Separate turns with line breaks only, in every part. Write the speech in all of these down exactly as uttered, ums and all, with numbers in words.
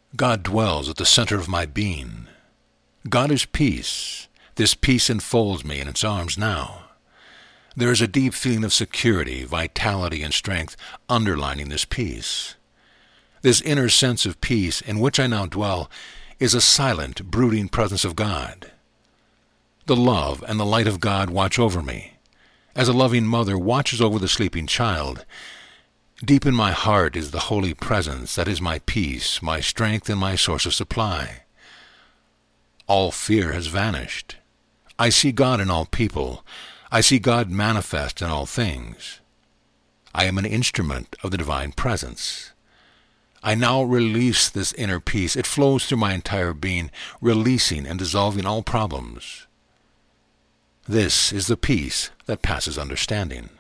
God dwells at the center of my being. God is peace. This peace enfolds me in its arms now. There is a deep feeling of security, vitality, and strength underlining this peace. This inner sense of peace in which I now dwell is a silent, brooding presence of God. The love and the light of God watch over me, as a loving mother watches over the sleeping child. Deep in my heart is the holy presence that is my peace, my strength, and my source of supply. All fear has vanished. I see God in all people. I see God manifest in all things. I am an instrument of the divine presence. I now release this inner peace. It flows through my entire being, releasing and dissolving all problems. This is the peace that passes understanding.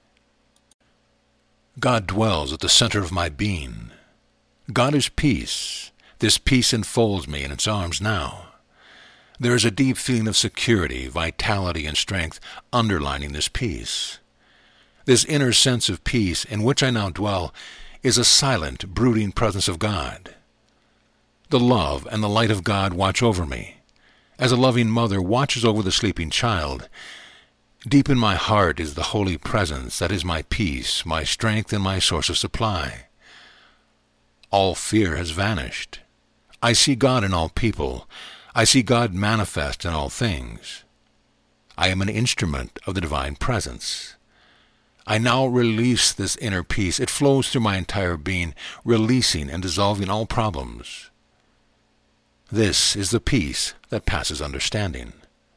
God dwells at the center of my being. God is peace. This peace enfolds me in its arms now. There is a deep feeling of security, vitality, and strength underlining this peace. This inner sense of peace in which I now dwell is a silent, brooding presence of God. The love and the light of God watch over me, as a loving mother watches over the sleeping child. Deep in my heart is the holy presence that is my peace, my strength, and my source of supply. All fear has vanished. I see God in all people. I see God manifest in all things. I am an instrument of the divine presence. I now release this inner peace. It flows through my entire being, releasing and dissolving all problems. This is the peace that passes understanding.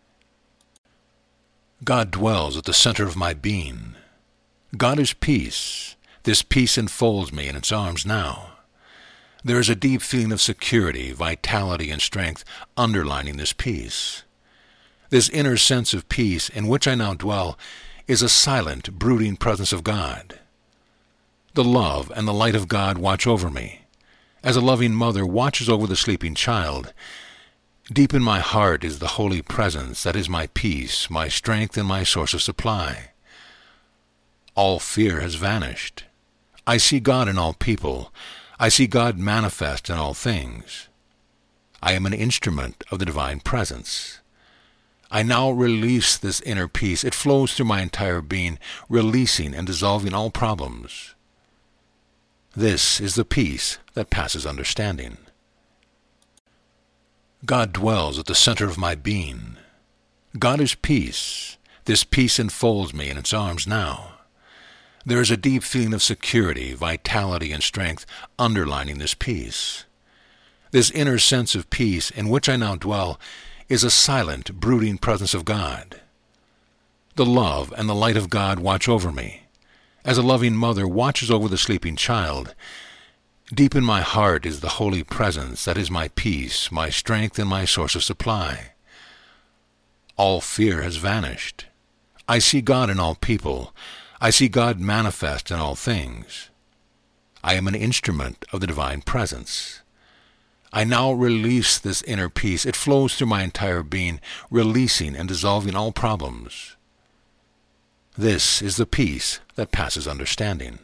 God dwells at the center of my being. God is peace. This peace enfolds me in its arms now. There is a deep feeling of security, vitality, and strength underlining this peace. This inner sense of peace in which I now dwell is a silent, brooding presence of God. The love and the light of God watch over me, as a loving mother watches over the sleeping child. Deep in my heart is the holy presence that is my peace, my strength, and my source of supply. All fear has vanished. I see God in all people. I see God manifest in all things. I am an instrument of the divine presence. I now release this inner peace. It flows through my entire being, releasing and dissolving all problems. This is the peace that passes understanding. God dwells at the center of my being. God is peace. This peace enfolds me in its arms now. There is a deep feeling of security, vitality, and strength underlining this peace. This inner sense of peace in which I now dwell is a silent, brooding presence of God. The love and the light of God watch over me, as a loving mother watches over the sleeping child. Deep in my heart is the holy presence that is my peace, my strength, and my source of supply. All fear has vanished. I see God in all people. I see God manifest in all things. I am an instrument of the divine presence. I now release this inner peace. It flows through my entire being, releasing and dissolving all problems. This is the peace that passes understanding.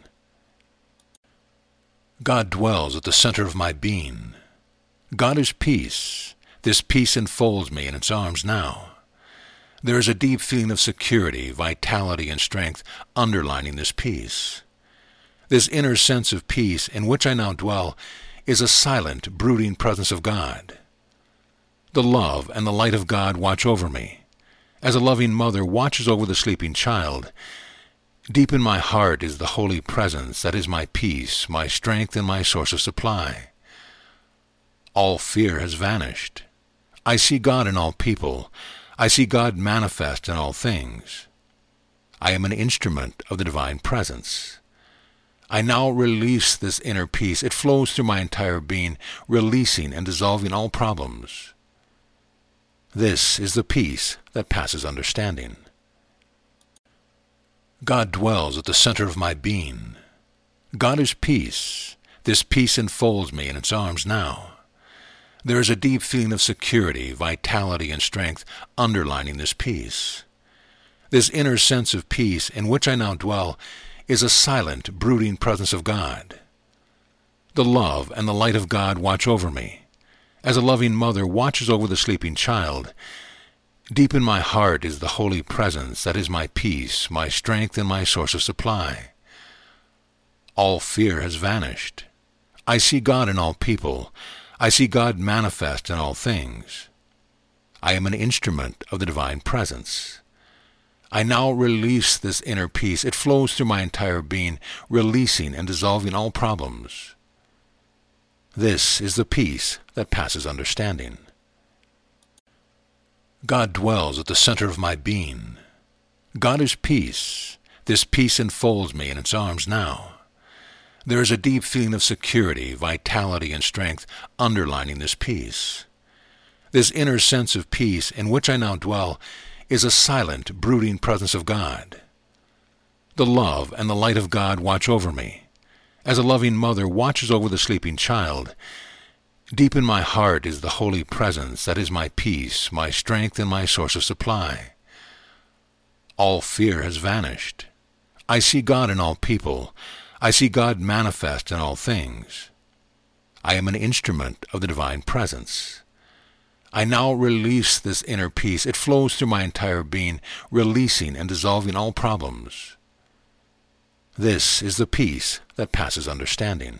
God dwells at the center of my being. God is peace. This peace enfolds me in its arms now. There is a deep feeling of security, vitality, and strength underlining this peace. This inner sense of peace in which I now dwell is a silent, brooding presence of God. The love and the light of God watch over me, as a loving mother watches over the sleeping child. Deep in my heart is the holy presence that is my peace, my strength, and my source of supply. All fear has vanished. I see God in all people. I see God manifest in all things. I am an instrument of the divine presence. I now release this inner peace. It flows through my entire being, releasing and dissolving all problems. This is the peace that passes understanding. God dwells at the center of my being. God is peace. This peace enfolds me in its arms now. There is a deep feeling of security, vitality, and strength underlining this peace. This inner sense of peace in which I now dwell is a silent, brooding presence of God. The love and the light of God watch over me. As a loving mother watches over the sleeping child, deep in my heart is the holy presence that is my peace, my strength, and my source of supply. All fear has vanished. I see God in all people. I see God manifest in all things. I am an instrument of the divine presence. I now release this inner peace. It flows through my entire being, releasing and dissolving all problems. This is the peace that passes understanding. God dwells at the center of my being. God is peace. This peace enfolds me in its arms now. There is a deep feeling of security, vitality, and strength underlining this peace. This inner sense of peace in which I now dwell is a silent, brooding presence of God. The love and the light of God watch over me. As a loving mother watches over the sleeping child, deep in my heart is the holy presence that is my peace, my strength, and my source of supply. All fear has vanished. I see God in all people. I see God manifest in all things. I am an instrument of the divine presence. I now release this inner peace. It flows through my entire being, releasing and dissolving all problems. This is the peace that passes understanding.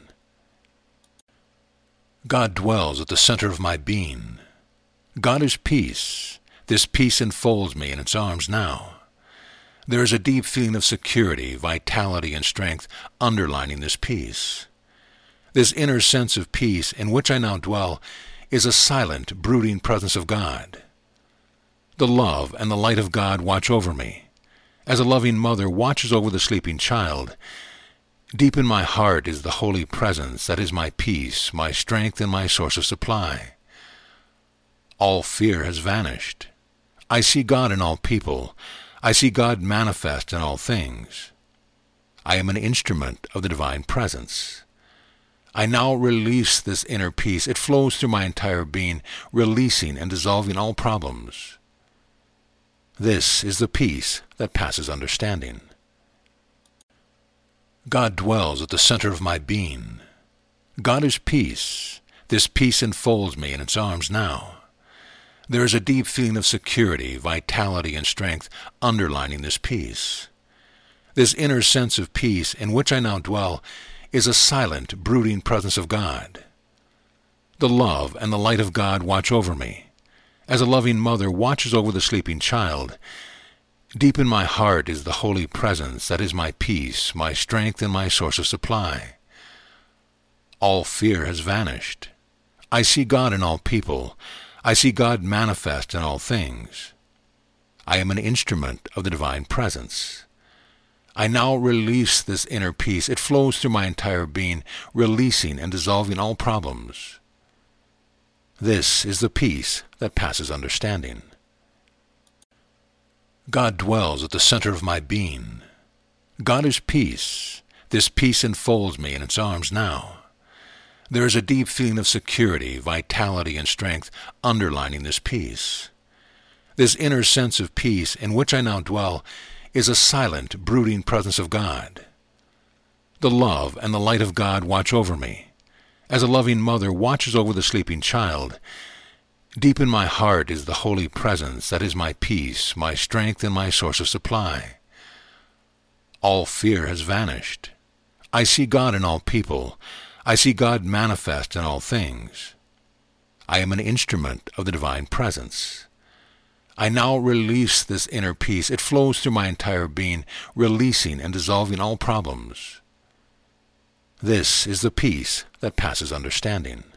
God dwells at the center of my being. God is peace. This peace enfolds me in its arms now. There is a deep feeling of security, vitality, and strength underlining this peace. This inner sense of peace in which I now dwell is a silent, brooding presence of God. The love and the light of God watch over me. As a loving mother watches over the sleeping child, deep in my heart is the holy presence that is my peace, my strength, and my source of supply. All fear has vanished. I see God in all people. I see God manifest in all things. I am an instrument of the divine presence. I now release this inner peace. It flows through my entire being, releasing and dissolving all problems. This is the peace that passes understanding. God dwells at the center of my being. God is peace. This peace enfolds me in its arms now. There is a deep feeling of security, vitality, and strength underlining this peace. This inner sense of peace in which I now dwell is a silent, brooding presence of God. The love and the light of God watch over me. As a loving mother watches over the sleeping child, deep in my heart is the holy presence that is my peace, my strength, and my source of supply. All fear has vanished. I see God in all people. I see God manifest in all things. I am an instrument of the divine presence. I now release this inner peace. It flows through my entire being, releasing and dissolving all problems. This is the peace that passes understanding. God dwells at the center of my being. God is peace. This peace enfolds me in its arms now. There is a deep feeling of security, vitality, and strength underlining this peace. This inner sense of peace in which I now dwell is a silent, brooding presence of God. The love and the light of God watch over me. As a loving mother watches over the sleeping child, deep in my heart is the holy presence that is my peace, my strength, and my source of supply. All fear has vanished. I see God in all people. I see God manifest in all things. I am an instrument of the divine presence. I now release this inner peace. It flows through my entire being, releasing and dissolving all problems. This is the peace that passes understanding.